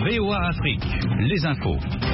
VOA Afrique, les infos.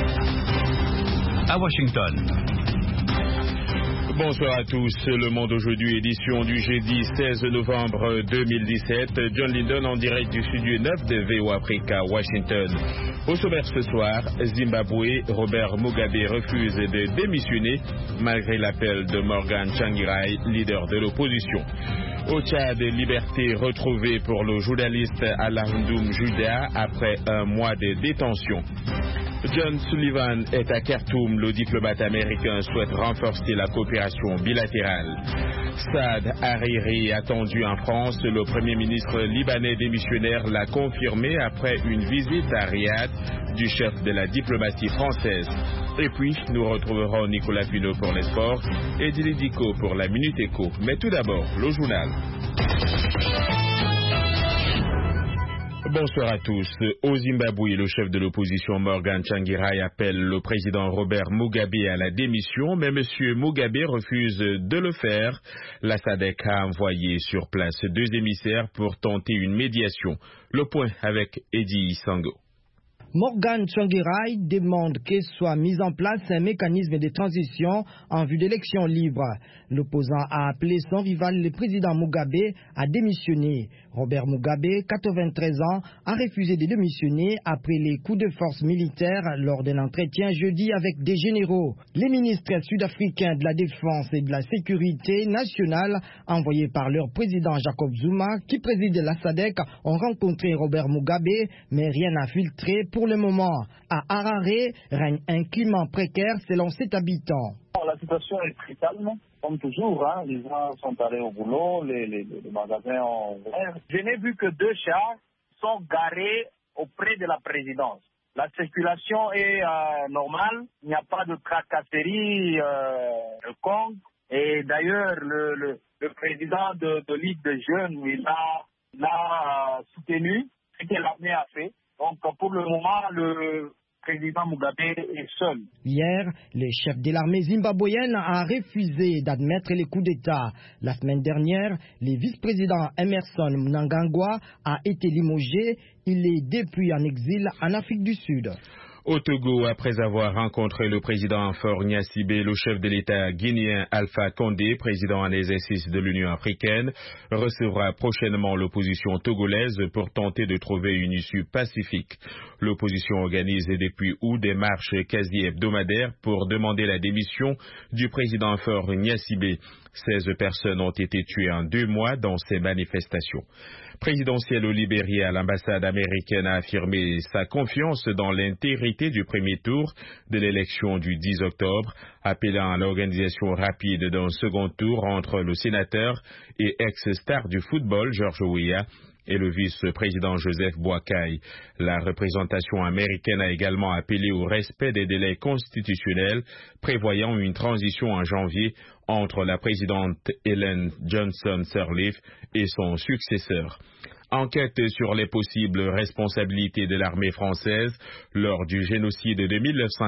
À Washington. Bonsoir à tous. Le Monde aujourd'hui, édition du jeudi 16 novembre 2017. John Lindon en direct du studio 9 de VOA Afrique à Washington. Au sommaire ce soir, Zimbabwe, Robert Mugabe refuse de démissionner malgré l'appel de Morgan Tsvangirai, leader de l'opposition. Au Tchad, liberté retrouvée pour le journaliste Alahoundoum Juda après un mois de détention. John Sullivan est à Khartoum. Le diplomate américain souhaite renforcer la coopération bilatérale. Saad Hariri attendu en France. Le premier ministre libanais démissionnaire l'a confirmé après une visite à Riyad du chef de la diplomatie française. Et puis, nous retrouverons Nicolas Pinault pour les sports et Dili Diko pour la Minute Éco. Mais tout d'abord, le journal. Bonsoir à tous. Au Zimbabwe, le chef de l'opposition Morgan Tsvangirai appelle le président Robert Mugabe à la démission, mais M. Mugabe refuse de le faire. La SADC a envoyé sur place 2 émissaires pour tenter une médiation. Le point avec Eddie Sango. Morgan Tsvangirai demande qu'il soit mis en place un mécanisme de transition en vue d'élections libres. L'opposant a appelé son rival, le président Mugabe, à démissionner. Robert Mugabe, 93 ans, a refusé de démissionner après les coups de force militaires lors d'un entretien jeudi avec des généraux. Les ministres sud-africains de la Défense et de la Sécurité nationale, envoyés par leur président Jacob Zuma, qui préside la SADC, ont rencontré Robert Mugabe, mais rien n'a filtré pour le moment. À Harare, règne un climat précaire selon cet habitant. La situation est très calme, comme toujours. Les gens sont allés au boulot, les magasins ont ouvert. Je n'ai vu que 2 chars sont garés auprès de la présidence. La circulation est normale, il n'y a pas de tracasserie quelconque. Et d'ailleurs, le président de Ligue des Jeunes, il l'a soutenu, ce que l'armée a fait. Donc pour le moment, le président Mugabe est seul. Hier, le chef de l'armée zimbabwéenne a refusé d'admettre les coups d'État. La semaine dernière, le vice-président Emerson Mnangagwa a été limogé. Il est depuis en exil en Afrique du Sud. Au Togo, après avoir rencontré le président Faure Gnassingbé, le chef de l'État guinéen Alpha Condé, président en exercice de l'Union africaine, recevra prochainement l'opposition togolaise pour tenter de trouver une issue pacifique. L'opposition organise depuis août des marches quasi hebdomadaires pour demander la démission du président Faure Gnassingbé. 16 personnes ont été tuées en 2 mois dans ces manifestations. Présidentielle au Libéria, l'ambassade américaine a affirmé sa confiance dans l'intégrité du premier tour de l'élection du 10 octobre, appelant à l'organisation rapide d'un second tour entre le sénateur et ex-star du football George Weah et le vice-président Joseph Boakai. La représentation américaine a également appelé au respect des délais constitutionnels, prévoyant une transition en janvier entre la présidente Ellen Johnson Sirleaf et son successeur. Enquête sur les possibles responsabilités de l'armée française lors du génocide de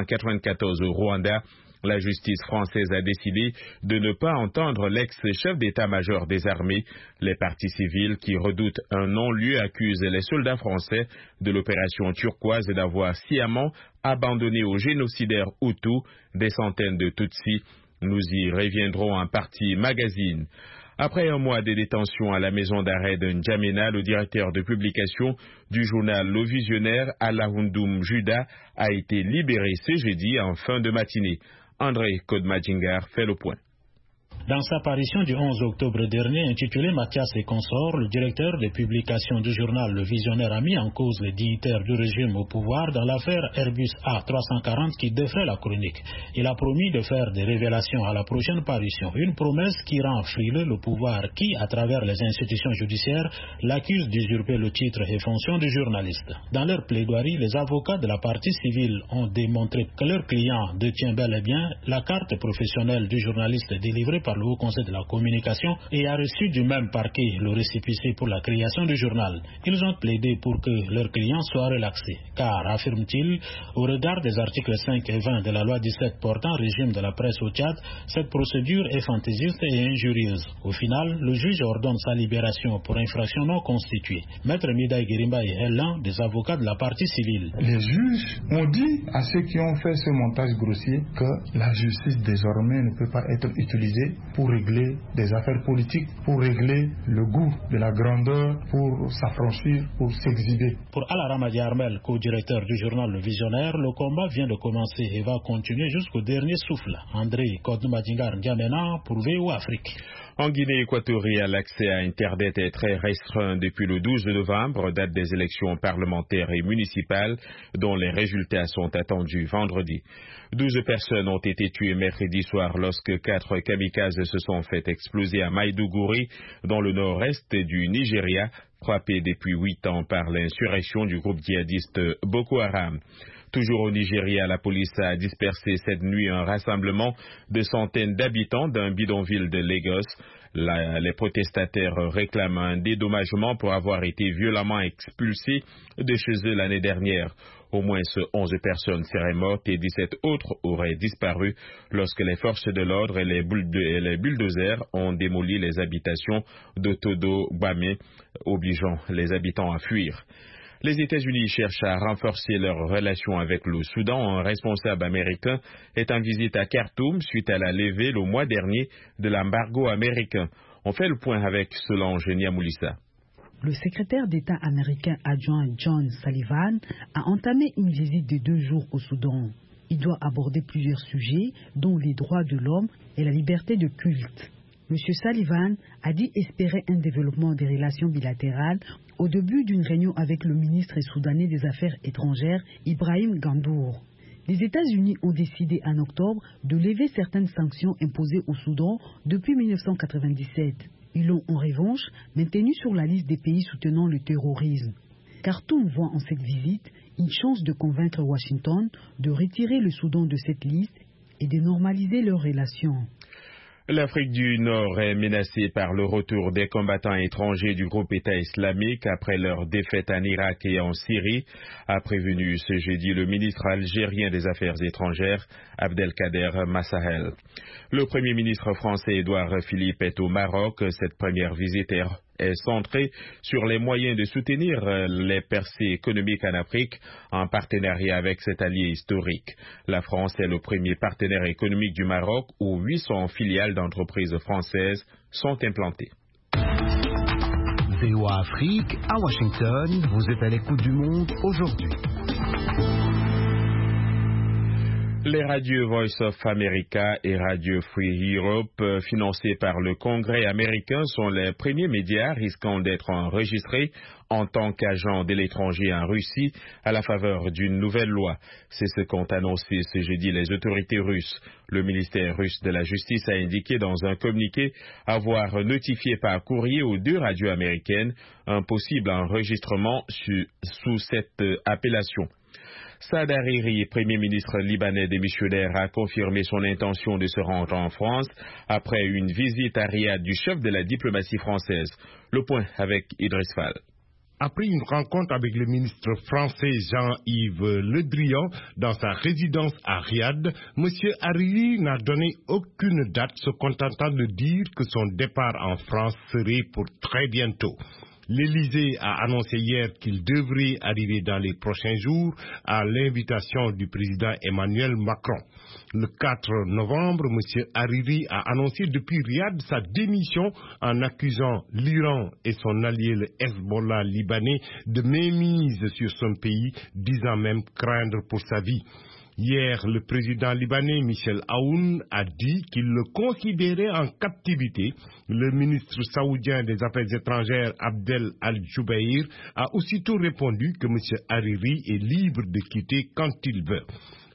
1994 au Rwanda. La justice française a décidé de ne pas entendre l'ex-chef d'état-major des armées. Les partis civils qui redoutent un non-lieu accusent les soldats français de l'opération turquoise d'avoir sciemment abandonné aux génocidaires Hutus des centaines de Tutsis. Nous y reviendrons en partie magazine. Après un mois de détention à la maison d'arrêt de N'Djamena, le directeur de publication du journal Le Visionnaire, Alahoundoum Juda, a été libéré ce jeudi en fin de matinée. André Kodmadjingar fait le point. Dans sa parution du 11 octobre dernier, intitulée Mathias et consorts, le directeur des publications du journal Le Visionnaire a mis en cause les dignitaires du régime au pouvoir dans l'affaire Airbus A340 qui défrait la chronique. Il a promis de faire des révélations à la prochaine parution, une promesse qui rend frileux le pouvoir qui, à travers les institutions judiciaires, l'accuse d'usurper le titre et fonction de journaliste. Dans leur plaidoirie, les avocats de la partie civile ont démontré que leur client détient bel et bien la carte professionnelle du journaliste délivrée par par le Haut Conseil de la communication et a reçu du même parquet le récépissé pour la création du journal. Ils ont plaidé pour que leurs clients soient relaxés, car, affirme-t-il, au regard des articles 5 et 20 de la loi 17 portant régime de la presse au Tchad, cette procédure est fantaisiste et injurieuse. Au final, le juge ordonne sa libération pour infraction non constituée. Maître Midaï Guérimba est l'un des avocats de la partie civile. Les juges ont dit à ceux qui ont fait ce montage grossier que la justice désormais ne peut pas être utilisée pour régler des affaires politiques, pour régler le goût de la grandeur, pour s'affranchir, pour s'exhiber. Pour Alaramadi Armel, co-directeur du journal Le Visionnaire, le combat vient de commencer et va continuer jusqu'au dernier souffle. André Kodoumadingar Ndiamena pour VO Afrique. En Guinée équatoriale, l'accès à Internet est très restreint depuis le 12 novembre, date des élections parlementaires et municipales, dont les résultats sont attendus vendredi. 12 personnes ont été tuées mercredi soir lorsque 4 kamikazes se sont fait exploser à Maïdougouri, dans le nord-est du Nigeria, frappé depuis 8 ans par l'insurrection du groupe djihadiste Boko Haram. Toujours au Nigeria, la police a dispersé cette nuit un rassemblement de centaines d'habitants d'un bidonville de Lagos. Les protestataires réclament un dédommagement pour avoir été violemment expulsés de chez eux l'année dernière. Au moins 11 personnes seraient mortes et 17 autres auraient disparu lorsque les forces de l'ordre et les bulldozers ont démoli les habitations d'Otodo-Gbame, obligeant les habitants à fuir. Les États-Unis cherchent à renforcer leurs relations avec le Soudan. Un responsable américain est en visite à Khartoum suite à la levée le mois dernier de l'embargo américain. On fait le point avec Solange Niamoulissa. Le secrétaire d'État américain adjoint John Sullivan a entamé une visite de 2 jours au Soudan. Il doit aborder plusieurs sujets, dont les droits de l'homme et la liberté de culte. M. Sullivan a dit espérer un développement des relations bilatérales au début d'une réunion avec le ministre soudanais des Affaires étrangères, Ibrahim Gandour. Les États-Unis ont décidé en octobre de lever certaines sanctions imposées au Soudan depuis 1997. Ils l'ont en revanche maintenu sur la liste des pays soutenant le terrorisme. Khartoum voit en cette visite une chance de convaincre Washington de retirer le Soudan de cette liste et de normaliser leurs relations. L'Afrique du Nord est menacée par le retour des combattants étrangers du groupe État islamique après leur défaite en Irak et en Syrie, a prévenu ce jeudi le ministre algérien des Affaires étrangères, Abdelkader Massahel. Le Premier ministre français Édouard Philippe est au Maroc. Cette première visite est centrée sur les moyens de soutenir les percées économiques en Afrique en partenariat avec cet allié historique. La France est le premier partenaire économique du Maroc où 800 filiales d'entreprises françaises sont implantées. VOA Afrique, à Washington, vous êtes à l'écoute du monde aujourd'hui. Les radios Voice of America et Radio Free Europe, financés par le Congrès américain, sont les premiers médias risquant d'être enregistrés en tant qu'agents de l'étranger en Russie à la faveur d'une nouvelle loi. C'est ce qu'ont annoncé ce jeudi les autorités russes. Le ministère russe de la Justice a indiqué dans un communiqué avoir notifié par courrier aux 2 radios américaines un possible enregistrement sous cette appellation. Saad Hariri, Premier ministre libanais démissionnaire, a confirmé son intention de se rendre en France après une visite à Riyad du chef de la diplomatie française. Le point avec Idriss Fall. Après une rencontre avec le ministre français Jean-Yves Le Drian dans sa résidence à Riyad, M. Hariri n'a donné aucune date, se contentant de dire que son départ en France serait pour très bientôt. L'Élysée a annoncé hier qu'il devrait arriver dans les prochains jours à l'invitation du président Emmanuel Macron. Le 4 novembre, M. Hariri a annoncé depuis Riyad sa démission en accusant l'Iran et son allié le Hezbollah libanais de mainmise sur son pays, disant même craindre pour sa vie. Hier, le président libanais Michel Aoun a dit qu'il le considérait en captivité. Le ministre saoudien des Affaires étrangères Abdel Al-Jubeir a aussitôt répondu que M. Hariri est libre de quitter quand il veut.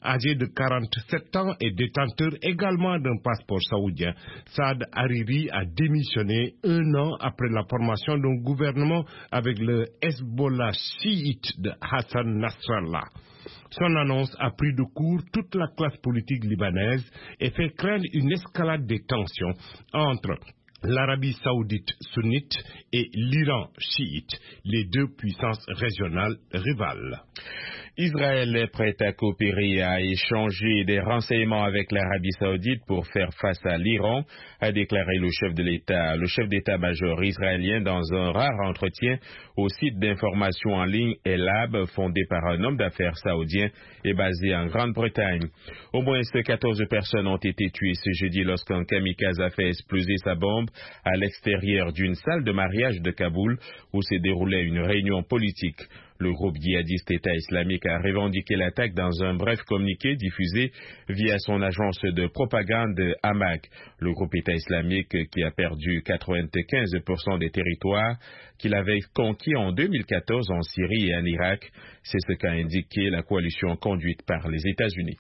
âgé de 47 ans et détenteur également d'un passeport saoudien. Saad Hariri a démissionné 1 an après la formation d'un gouvernement avec le Hezbollah chiite de Hassan Nasrallah. Son annonce a pris de court toute la classe politique libanaise et fait craindre une escalade des tensions entre l'Arabie saoudite sunnite et l'Iran chiite, les deux puissances régionales rivales. Israël est prêt à coopérer et à échanger des renseignements avec l'Arabie saoudite pour faire face à l'Iran, a déclaré le chef de l'État, le chef d'état-major israélien dans un rare entretien au site d'information en ligne Elab, fondé par un homme d'affaires saoudien et basé en Grande-Bretagne. Au moins 14 personnes ont été tuées ce jeudi lorsqu'un kamikaze a fait exploser sa bombe à l'extérieur d'une salle de mariage de Kaboul où se déroulait une réunion politique. Le groupe djihadiste État islamique a revendiqué l'attaque dans un bref communiqué diffusé via son agence de propagande Amaq. Le groupe État islamique, qui a perdu 95% des territoires qu'il avait conquis en 2014 en Syrie et en Irak, c'est ce qu'a indiqué la coalition conduite par les États-Unis.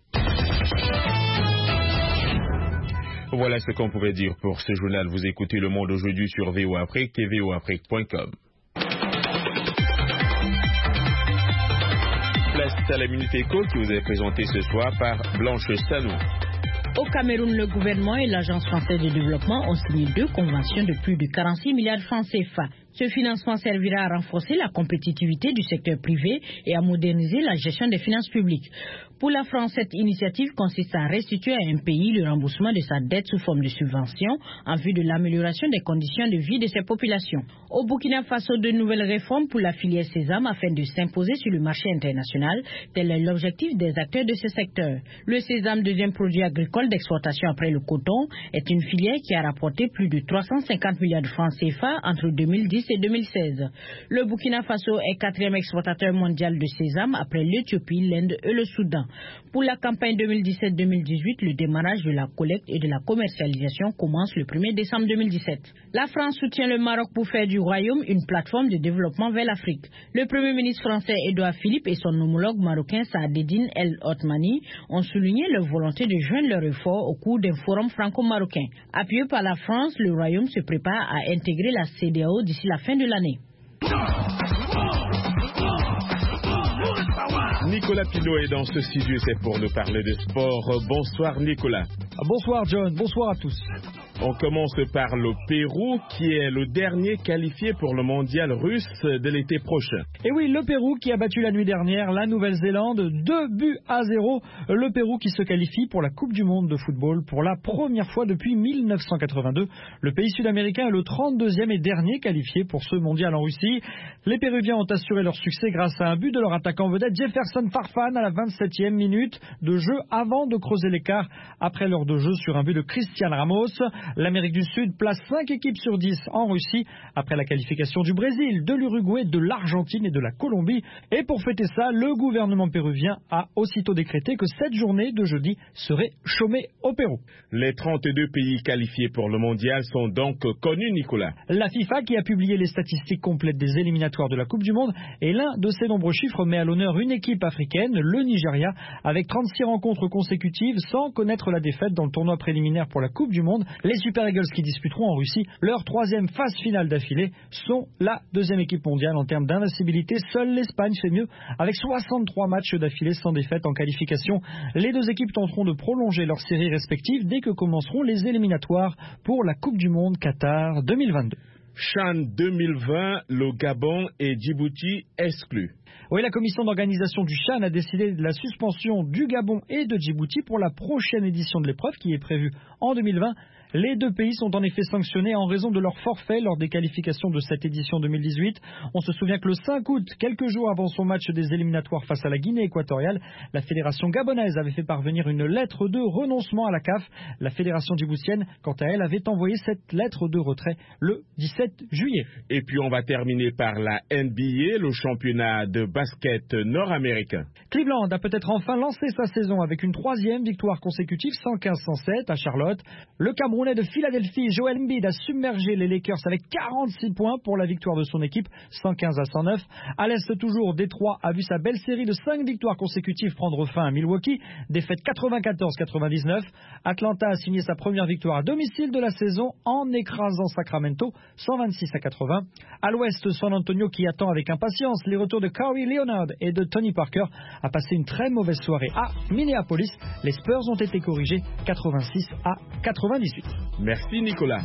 Voilà ce qu'on pouvait dire pour ce journal. Vous écoutez Le Monde aujourd'hui sur VOA Afrique et voafrique.com. Place à la Minute Éco qui vous est présentée ce soir par Blanche Sanou. Au Cameroun, le gouvernement et l'Agence française de développement ont signé 2 conventions de plus de 46 milliards de francs CFA. Ce financement servira à renforcer la compétitivité du secteur privé et à moderniser la gestion des finances publiques. Pour la France, cette initiative consiste à restituer à un pays le remboursement de sa dette sous forme de subvention en vue de l'amélioration des conditions de vie de ses populations. Au Burkina Faso, de nouvelles réformes pour la filière sésame afin de s'imposer sur le marché international, tel est l'objectif des acteurs de ce secteur. Le sésame, deuxième produit agricole d'exportation après le coton, est une filière qui a rapporté plus de 350 milliards de francs CFA entre 2010 et 2016. Le Burkina Faso est 4e exportateur mondial de sésame après l'Éthiopie, l'Inde et le Soudan. Pour la campagne 2017-2018, le démarrage de la collecte et de la commercialisation commence le 1er décembre 2017. La France soutient le Maroc pour faire du Royaume une plateforme de développement vers l'Afrique. Le Premier ministre français Édouard Philippe et son homologue marocain Saadedine El Othmani ont souligné leur volonté de joindre leurs efforts au cours d'un forum franco-marocain. Appuyé par la France, le Royaume se prépare à intégrer la CEDEAO d'ici la fin de l'année. Nicolas Pinault est dans ce studio, c'est pour nous parler de sport. Bonsoir Nicolas. Bonsoir John, bonsoir à tous. On commence par le Pérou qui est le dernier qualifié pour le mondial russe de l'été prochain. Et oui, le Pérou qui a battu la nuit dernière la Nouvelle-Zélande 2-0. Le Pérou qui se qualifie pour la Coupe du Monde de football pour la première fois depuis 1982. Le pays sud-américain est le 32e et dernier qualifié pour ce mondial en Russie. Les Péruviens ont assuré leur succès grâce à un but de leur attaquant vedette Jefferson Farfan à la 27e minute de jeu avant de creuser l'écart après l'heure de jeu sur un but de Cristian Ramos. L'Amérique du Sud place 5 équipes sur 10 en Russie après la qualification du Brésil, de l'Uruguay, de l'Argentine et de la Colombie. Et pour fêter ça, le gouvernement péruvien a aussitôt décrété que cette journée de jeudi serait chômée au Pérou. Les 32 pays qualifiés pour le mondial sont donc connus, Nicolas. La FIFA, qui a publié les statistiques complètes des éliminatoires de la Coupe du Monde, et l'un de ces nombreux chiffres met à l'honneur une équipe africaine, le Nigeria, avec 36 rencontres consécutives sans connaître la défaite dans le tournoi préliminaire pour la Coupe du Monde. Les Super Eagles qui disputeront en Russie leur 3e phase finale d'affilée sont la 2e équipe mondiale en termes d'invincibilité. Seule l'Espagne fait mieux avec 63 matchs d'affilée sans défaite en qualification. Les 2 équipes tenteront de prolonger leurs séries respectives dès que commenceront les éliminatoires pour la Coupe du Monde Qatar 2022. CHAN 2020, le Gabon et Djibouti exclus. Oui, la commission d'organisation du CHAN a décidé de la suspension du Gabon et de Djibouti pour la prochaine édition de l'épreuve qui est prévue en 2020. Les 2 pays sont en effet sanctionnés en raison de leur forfait lors des qualifications de cette édition 2018. On se souvient que le 5 août, quelques jours avant son match des éliminatoires face à la Guinée équatoriale, la fédération gabonaise avait fait parvenir une lettre de renoncement à la CAF. La fédération djiboutienne, quant à elle, avait envoyé cette lettre de retrait le 17 juillet. Et puis on va terminer par la NBA, le championnat de basket nord-américain. Cleveland a peut-être enfin lancé sa saison avec une 3e victoire consécutive 115-107 à Charlotte. Le Cameroun Camerounais de Philadelphie, Joel Embiid, a submergé les Lakers avec 46 points pour la victoire de son équipe, 115 à 109. À l'Est toujours, Détroit a vu sa belle série de 5 victoires consécutives prendre fin à Milwaukee, défaite 94-99. Atlanta a signé sa première victoire à domicile de la saison en écrasant Sacramento, 126 à 80. À l'Ouest, San Antonio, qui attend avec impatience les retours de Kawhi Leonard et de Tony Parker, a passé une très mauvaise soirée à Minneapolis. Les Spurs ont été corrigés 86 à 98. Merci Nicolas.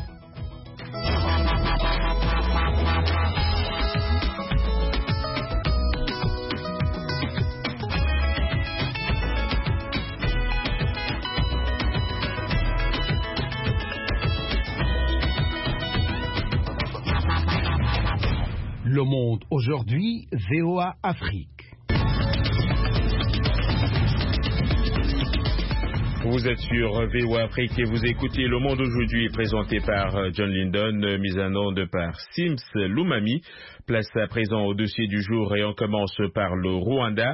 Le Monde aujourd'hui, VOA Afrique. Vous êtes sur VOA Afrique et vous écoutez Le Monde aujourd'hui, présenté par John Lindon, mise en onde par Sims Lumami. Place à présent au dossier du jour et on commence par le Rwanda.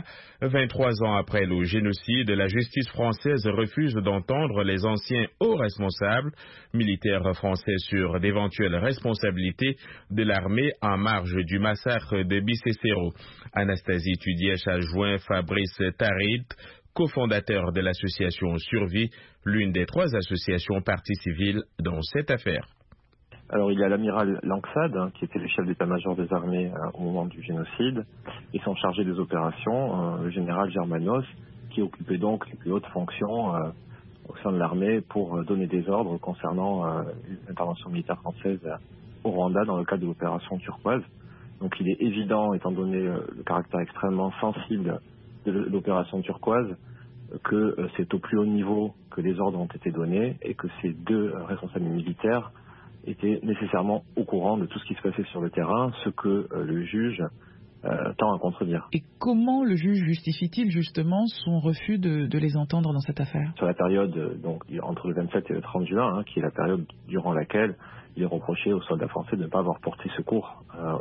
23 ans après le génocide, la justice française refuse d'entendre les anciens hauts responsables militaires français sur d'éventuelles responsabilités de l'armée en marge du massacre de Bicécéro. Anastasie Tudièche a joint Fabrice Tarid, cofondateur de l'association Survie, l'une des 3 associations parties civiles dans cette affaire. Alors il y a l'amiral Langsad, qui était le chef d'état-major des armées au moment du génocide, et son chargé des opérations, le général Germanos, qui occupait donc les plus hautes fonctions au sein de l'armée pour donner des ordres concernant l'intervention militaire française au Rwanda dans le cadre de l'opération Turquoise. Donc il est évident, étant donné le caractère extrêmement sensible de l'opération Turquoise, que c'est au plus haut niveau que les ordres ont été donnés et que ces 2 responsables militaires étaient nécessairement au courant de tout ce qui se passait sur le terrain, ce que le juge tend à contredire. Et comment le juge justifie-t-il justement son refus de les entendre dans cette affaire? Sur la période donc entre le 27 et le 30 juin, qui est la période durant laquelle il est reproché aux soldats français de ne pas avoir porté secours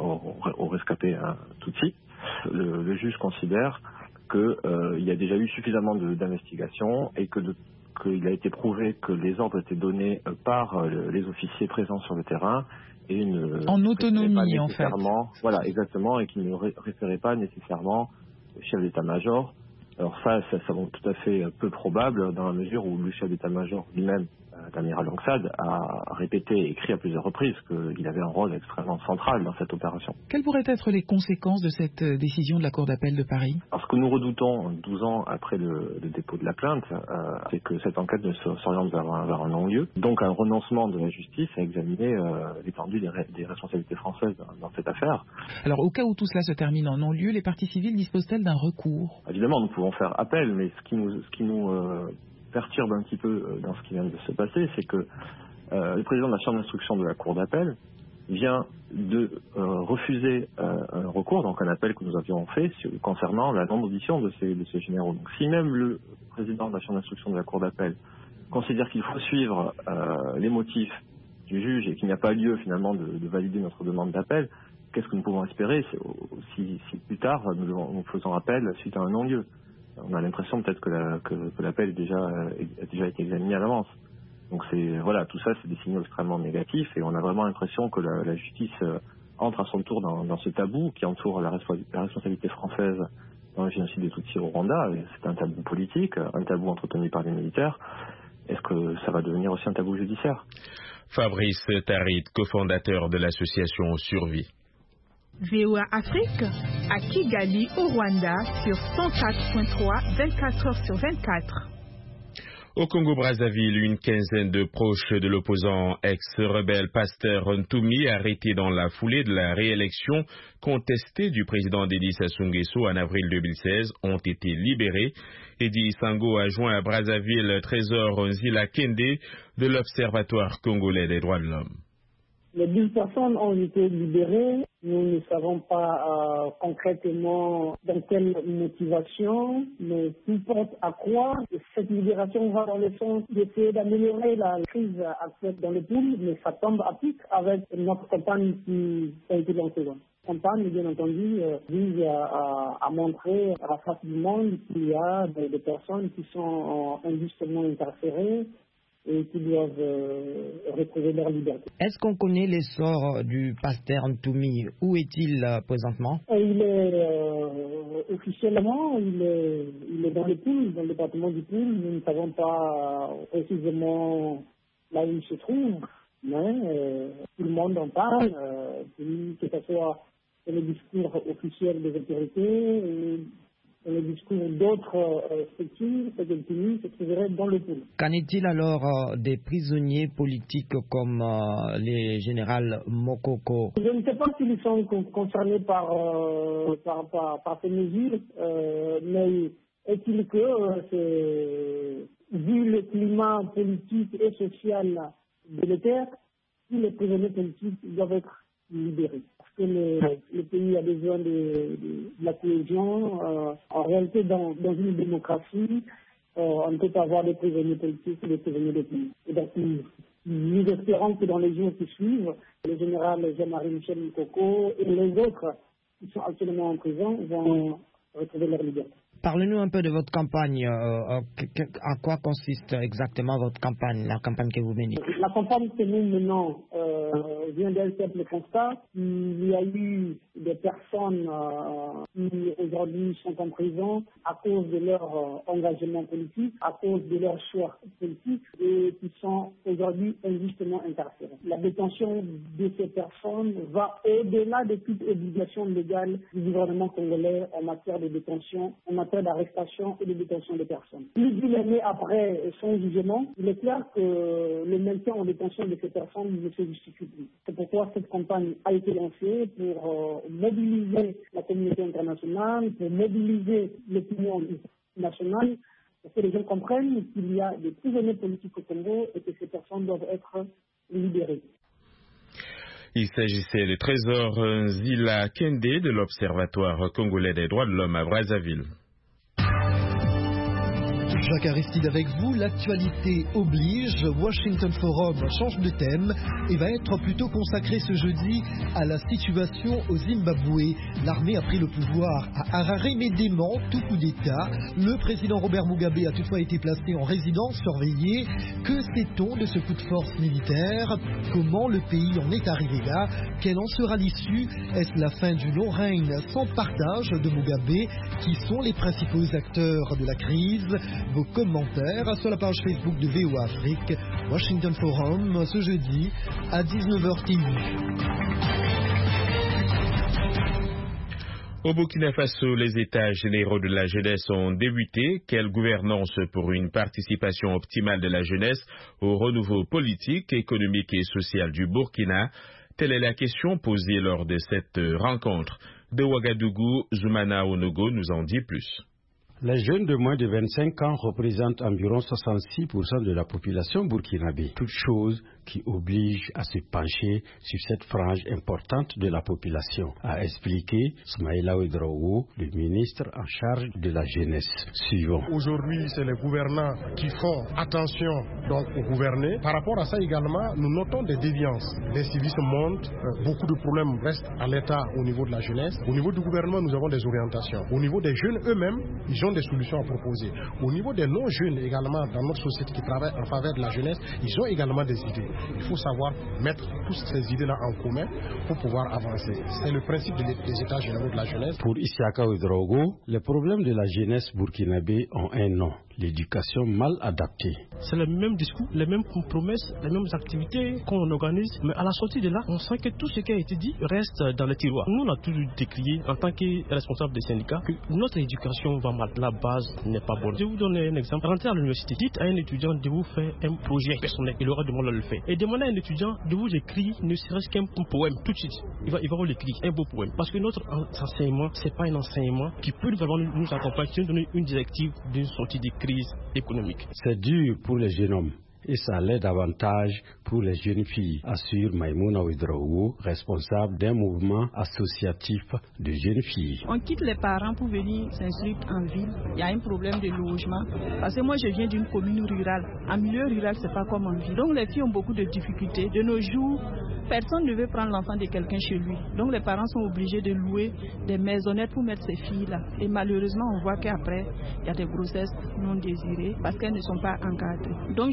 aux rescapés Tutsis, le juge considère qu'il y a déjà eu suffisamment d'investigations et qu'il a été prouvé que les ordres étaient donnés par les officiers présents sur le terrain et en autonomie en fait. Voilà, exactement, et qui ne référait pas nécessairement au chef d'état-major. Alors ça semble tout à fait peu probable dans la mesure où le chef d'état-major lui-même, l'amiral Langsad, a répété et écrit à plusieurs reprises qu'il avait un rôle extrêmement central dans cette opération. Quelles pourraient être les conséquences de cette décision de la Cour d'appel de Paris? Alors ce que nous redoutons 12 ans après le dépôt de la plainte, c'est que cette enquête ne s'oriente vers un non-lieu, donc un renoncement de la justice à examiner l'étendue des responsabilités françaises dans cette affaire. Alors au cas où tout cela se termine en non-lieu, les parties civiles disposent-elles d'un recours? Évidemment, nous pouvons faire appel, mais ce qui nous perturbe un petit peu dans ce qui vient de se passer, c'est que le président de la chambre d'instruction de la Cour d'appel vient de refuser un recours, donc un appel que nous avions fait concernant la non-audition de ces généraux. Donc si même le président de la chambre d'instruction de la Cour d'appel considère qu'il faut suivre les motifs du juge et qu'il n'y a pas lieu finalement de valider notre demande d'appel, qu'est-ce que nous pouvons espérer si plus tard nous faisons appel suite à un non-lieu? On a l'impression peut-être que l'appel a déjà été examiné à l'avance. Donc tout ça, c'est des signaux extrêmement négatifs et on a vraiment l'impression que la justice entre à son tour dans ce tabou qui entoure la responsabilité française dans le génocide des Tutsis au Rwanda. C'est un tabou politique, un tabou entretenu par les militaires. Est-ce que ça va devenir aussi un tabou judiciaire? Fabrice Tarid, cofondateur de l'association Survie. VOA Afrique, à Kigali, au Rwanda, sur 104.3, 24 heures sur 24. Au Congo-Brazzaville, une quinzaine de proches de l'opposant ex-rebelle Pasteur Ntoumi, arrêté dans la foulée de la réélection contestée du président Denis Sassou Nguesso en avril 2016, ont été libérés. Eddie Sango a joint à Brazzaville Trésor Nzila Kende de l'Observatoire congolais des droits de l'homme. Les 10 personnes ont été libérées. Nous ne savons pas concrètement dans quelle motivation, mais tout porte à croire que cette libération va dans le sens d'essayer d'améliorer la crise actuelle dans le pays, mais ça tombe à pic avec notre campagne qui a été lancée. La campagne, bien entendu, vise à montrer à la face du monde qu'il y a des personnes qui sont injustement incarcérées et qui doivent retrouver leur liberté. Est-ce qu'on connaît l'essor du pasteur Ntoumi? Où est-il présentement? Il est officiellement, il est dans le Poul, dans le département du Poul. Nous ne savons pas précisément là où il se trouve, mais tout le monde en parle, que ce soit dans le discours officiel des autorités, dans le discours d'autres structures, c'est que Ntoumi se trouverait dans le Poul. Qu'en est-il alors des prisonniers politiques comme les généraux Mokoko? Je ne sais pas s'ils sont concernés par ces mesures, mais est-il que, vu le climat politique et social délétère, tous les prisonniers politiques doivent être libérés. Parce que le pays a besoin de la cohésion. En réalité, dans une démocratie, on ne peut pas avoir des prisonniers politiques et des prisonniers de pays. Et donc, nous espérons que dans les jours qui suivent, le général Jean-Marie Michel Mokoko et les autres qui sont actuellement en prison vont retrouver leur liberté. Parlez-nous un peu de votre campagne. À quoi consiste exactement votre campagne, la campagne que vous menez? La campagne que nous menons vient d'un simple constat. Il y a eu des personnes qui aujourd'hui sont en prison à cause de leur engagement politique, à cause de leur choix politique et qui sont aujourd'hui injustement incarcérées. La détention de ces personnes va au-delà de toute obligation légale du gouvernement congolais en matière de détention, en matière d'arrestation et de détention des personnes. Plus d'une année après son jugement, il est clair que le maintien en détention de ces personnes ne se justifie plus. C'est pourquoi cette campagne a été lancée pour mobiliser la communauté internationale, pour mobiliser l'opinion nationale, pour que les gens comprennent qu'il y a des prisonniers politiques au Congo et que ces personnes doivent être libérées. Il s'agissait de Trésor Nzila Kende de l'Observatoire congolais des droits de l'homme à Brazzaville. Jacques Aristide avec vous, l'actualité oblige, Washington Forum change de thème et va être plutôt consacré ce jeudi à la situation au Zimbabwe. L'armée a pris le pouvoir à Harare mais dément tout coup d'État. Le président Robert Mugabe a toutefois été placé en résidence surveillée. Que sait-on de ce coup de force militaire? Comment le pays en est arrivé là? Quelle en sera l'issue? Est-ce la fin du long règne sans partage de Mugabe? Qui sont les principaux acteurs de la crise? Vos commentaires sur la page Facebook de VOA Afrique, Washington Forum, ce jeudi à 19h TU. Au Burkina Faso, les États généraux de la jeunesse ont débuté. Quelle gouvernance pour une participation optimale de la jeunesse au renouveau politique, économique et social du Burkina? Telle est la question posée lors de cette rencontre. De Ouagadougou, Zoumana Onogo nous en dit plus. Les jeunes de moins de 25 ans représentent environ 66% de la population burkinabé. Toute chose qui oblige à se pencher sur cette frange importante de la population, a expliqué Smaïla Ouedraogo, le ministre en charge de la jeunesse. Suivant. Aujourd'hui, c'est les gouvernants qui font attention donc aux gouvernés. Par rapport à ça également, nous notons des déviances. Les civismes montent, beaucoup de problèmes restent à l'état au niveau de la jeunesse. Au niveau du gouvernement, nous avons des orientations. Au niveau des jeunes eux-mêmes, ils ont des solutions à proposer. Au niveau des non-jeunes également, dans notre société qui travaille en faveur de la jeunesse, ils ont également des idées. Il faut savoir mettre toutes ces idées-là en commun pour pouvoir avancer. C'est le principe des États généraux de la jeunesse. Pour Isiaka Ouedraogo, les problèmes de la jeunesse burkinabé ont un nom. L'éducation mal adaptée. C'est le même discours, les mêmes promesses, les mêmes activités qu'on organise, mais à la sortie de là, on sent que tout ce qui a été dit reste dans le tiroir. Nous, on a toujours décrié, en tant que responsable des syndicats, que notre éducation va mal. La base n'est pas bonne. Je vais vous donner un exemple. Rentrez à l'université, dites à un étudiant de vous faire un projet personnel. Il aura demandé de le faire. Et demandez à un étudiant de vous écrire ne serait-ce qu'un poème. Tout de suite, il va vous l'écrire, un beau poème. Parce que notre enseignement, ce n'est pas un enseignement qui peut vraiment nous accompagner, nous donner une directive d'une sortie de crise économique. C'est dur pour les jeunes hommes et ça l'est davantage pour les jeunes filles, assure Maïmouna Ouedraogo, responsable d'un mouvement associatif de jeunes filles. On quitte les parents pour venir s'instruire en ville. Il y a un problème de logement. Parce que moi, je viens d'une commune rurale. En milieu rural, c'est pas comme en ville. Donc les filles ont beaucoup de difficultés. De nos jours, personne ne veut prendre l'enfant de quelqu'un chez lui. Donc les parents sont obligés de louer des maisonnettes pour mettre ces filles-là. Et malheureusement, on voit qu'après, il y a des grossesses non désirées parce qu'elles ne sont pas encadrées. Donc je pense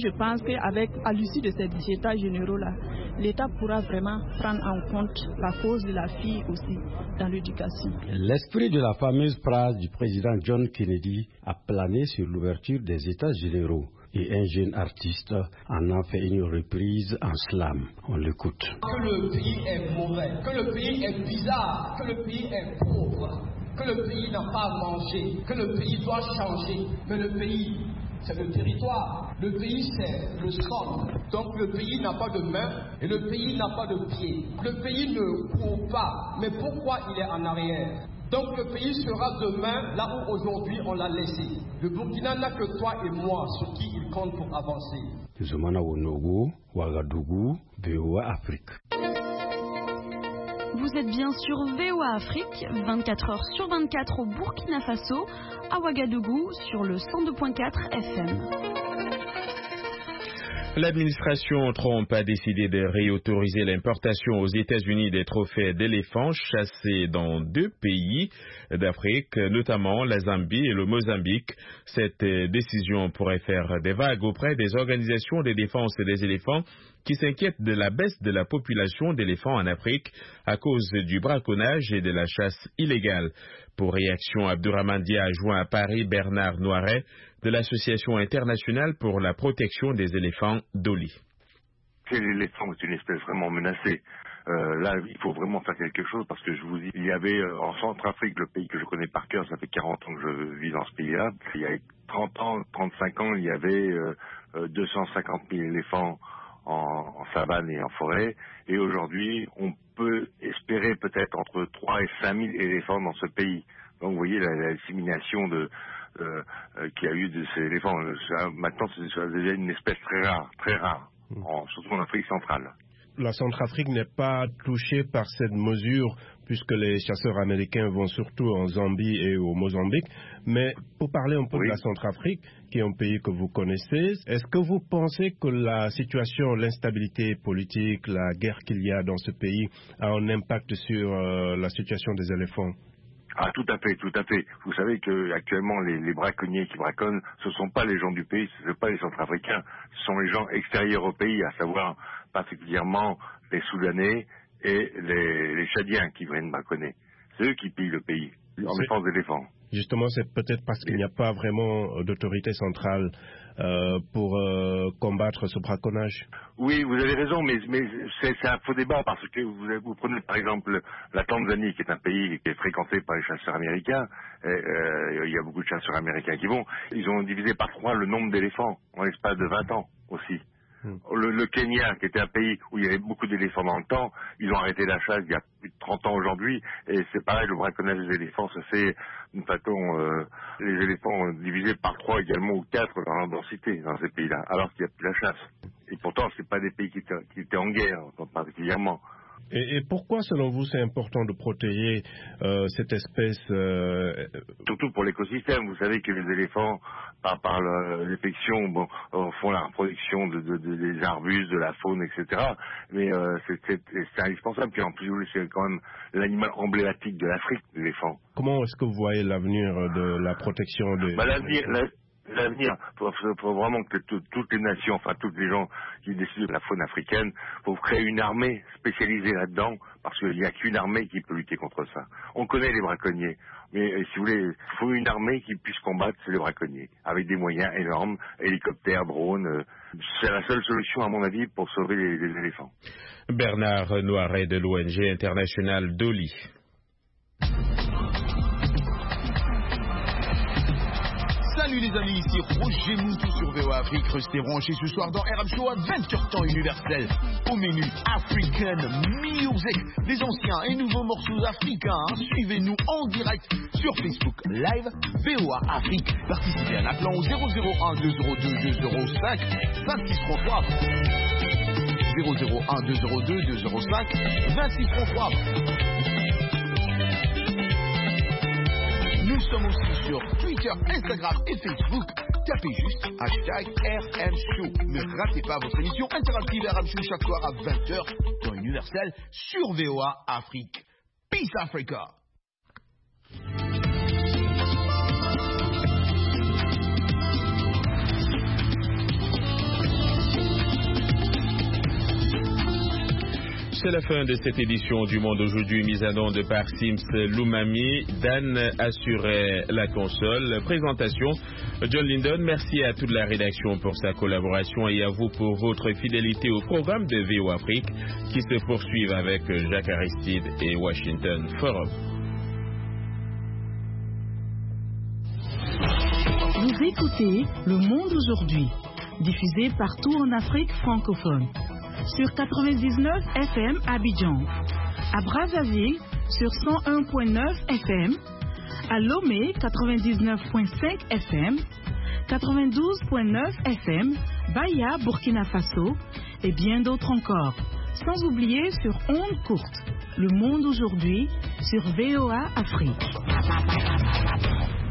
qu'à l'issue de ces états généraux-là, l'État pourra vraiment prendre en compte la cause de la fille aussi dans l'éducation. L'esprit de la fameuse phrase du président John Kennedy a plané sur l'ouverture des états généraux. Et un jeune artiste en a fait une reprise en slam. On l'écoute. Que le pays est mauvais, que le pays est bizarre, que le pays est pauvre, que le pays n'a pas à manger, que le pays doit changer. Mais le pays, c'est le territoire. Le pays, c'est le sol. Donc le pays n'a pas de main et le pays n'a pas de pied. Le pays ne court pas. Mais pourquoi il est en arrière? Donc le pays sera demain là où aujourd'hui on l'a laissé. Le Burkina n'a que toi et moi sur qui il compte pour avancer. Zoumana Wonogo, Ouagadougou, VOA Afrique. Vous êtes bien sur VOA Afrique, 24 heures sur 24 au Burkina Faso, à Ouagadougou sur le 102.4 FM. L'administration Trump a décidé de réautoriser l'importation aux États-Unis des trophées d'éléphants chassés dans 2 pays d'Afrique, notamment la Zambie et le Mozambique. Cette décision pourrait faire des vagues auprès des organisations de défense des éléphants qui s'inquiètent de la baisse de la population d'éléphants en Afrique à cause du braconnage et de la chasse illégale. Pour réaction, Abdourahmane Dia a joint à Paris Bernard Noiret de l'Association internationale pour la protection des éléphants d'Oli. L'éléphant est une espèce vraiment menacée. Là, il faut vraiment faire quelque chose parce que je vous dis, il y avait en Centrafrique, le pays que je connais par cœur, ça fait 40 ans que je vis dans ce pays-là. Il y a 30 ans, 35 ans, il y avait 250 000 éléphants en savane et en forêt. Et aujourd'hui, on peut espérer peut-être entre 3 et 5 000 éléphants dans ce pays. Donc vous voyez la dissémination qu'il y a eu de ces éléphants. Maintenant, ça devient une espèce très rare, surtout en Afrique centrale. La Centrafrique n'est pas touchée par cette mesure puisque les chasseurs américains vont surtout en Zambie et au Mozambique. Mais pour parler un peu de la Centrafrique, qui est un pays que vous connaissez, est-ce que vous pensez que la situation, l'instabilité politique, la guerre qu'il y a dans ce pays a un impact sur la situation des éléphants? Ah, tout à fait. Vous savez que actuellement les braconniers qui braconnent, ce ne sont pas les gens du pays, ce ne sont pas les Centrafricains, ce sont les gens extérieurs au pays, à savoir particulièrement les Soudanais et les Tchadiens qui viennent braconner. C'est eux qui pillent le pays en défense d'éléphants. Justement, c'est peut-être parce qu'il n'y a pas vraiment d'autorité centrale pour combattre ce braconnage. Oui, vous avez raison, mais c'est un faux débat parce que vous prenez par exemple la Tanzanie, qui est un pays qui est fréquenté par les chasseurs américains. Il y a beaucoup de chasseurs américains qui vont. Ils ont divisé par 3 le nombre d'éléphants en l'espace de 20 ans aussi. Le Kenya, qui était un pays où il y avait beaucoup d'éléphants dans le temps, ils ont arrêté la chasse il y a plus de 30 ans aujourd'hui, et c'est pareil, le braconnage des éléphants se fait d'une façon, les éléphants divisés par 3 également ou 4 dans leur densité dans ces pays-là, alors qu'il n'y a plus la chasse. Et pourtant, c'est pas des pays qui étaient en guerre, particulièrement. Et pourquoi, selon vous, c'est important de protéger cette espèce Surtout pour l'écosystème. Vous savez que les éléphants, par l'infection, font la reproduction des arbustes, de la faune, etc. Mais c'est indispensable. Puis en plus, c'est quand même l'animal emblématique de l'Afrique, l'éléphant. Comment est-ce que vous voyez l'avenir de la protection des... L'avenir, faut vraiment que toutes les nations, enfin tous les gens qui décident de la faune africaine, faut créer une armée spécialisée là-dedans, parce qu'il n'y a qu'une armée qui peut lutter contre ça. On connaît les braconniers, mais si vous voulez, il faut une armée qui puisse combattre les braconniers, avec des moyens énormes, hélicoptères, drones. C'est la seule solution, à mon avis, pour sauver les éléphants. Bernard Noiret de l'ONG internationale d'Oli. Salut les amis, ici Roger Moutou sur VOA Afrique. Restez branchés ce soir dans RM Show à 20h temps universel. Au menu African Music, les anciens et nouveaux morceaux africains. Suivez-nous en direct sur Facebook Live VOA Afrique. Participez à un appelant au 001 202 205 2633. 001 202 205 2633. Nous sommes aussi sur Twitter, Instagram et Facebook. Tapez juste #RM Show. Ne ratez pas votre émission interactive RM Show chaque soir à 20h dans Universel sur VOA Afrique. Peace Africa. c'est la fin de cette édition du Monde aujourd'hui, mise en onde par Sims Loumami. Dan assurait la console. Présentation, John Linden. Merci à toute la rédaction pour sa collaboration et à vous pour votre fidélité au programme de VO Afrique qui se poursuivent avec Jacques Aristide et Washington Forum. Vous écoutez Le Monde aujourd'hui, diffusé partout en Afrique francophone. Sur 99 FM à Abidjan, à Brazzaville sur 101.9 FM, à Lomé 99.5 FM, 92.9 FM, Baya, Burkina Faso et bien d'autres encore. Sans oublier sur ondes courtes, Le Monde aujourd'hui sur VOA Afrique.